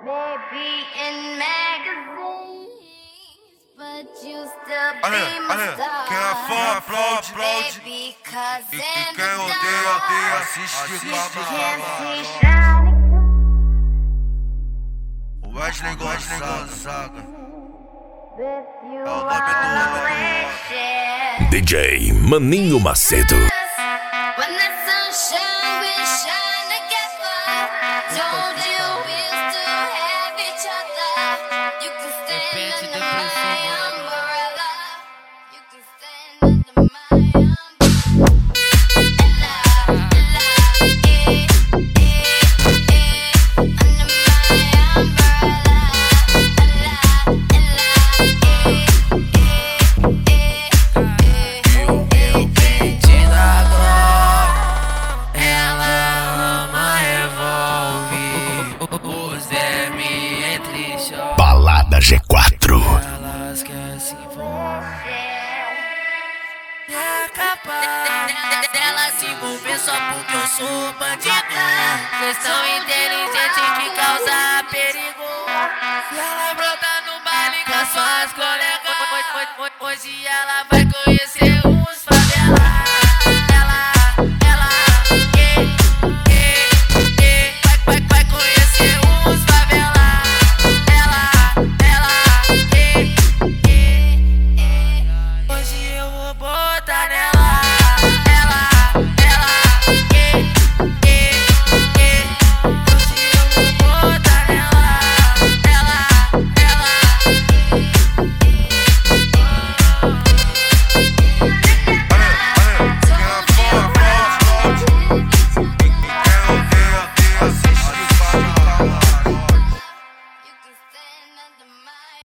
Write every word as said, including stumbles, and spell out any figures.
Maybe in magazines, but you still be Olha, my olha, star. quem é fã aplaude, aplaude. Baby, 'cause E, e in quem the odeia, dark, odeia. Assiste you que can't acaba. see shining. O Wesley Gonzaga With you, é o nome I'm do a homem. wish. D J Maninho Macedo. When the sunshine, we shine together. Told you we'll still have each other. You can stand under my umbrella. You can stand under my umbrella. Under my Eu pedi da Glória, ela ama revólver. Os M entre choques, Balada G quatro. elas querem se envolver. É capaz dela se envolver só porque eu sou bandido. Vocês são inteligentes que causam perigo. Se ela brota no baile com as suas colegas, hoje ela vai conhecer uns favelados. Ela, ela, eh, eh, eh, vai, vai, vai conhecer uns favelados. Ela, ela, eh, eh, eh, hoje eu vou botar nela. Ela, ela, eh, eh, eh, hoje eu vou botar nela. Ela, ela. You can stand under my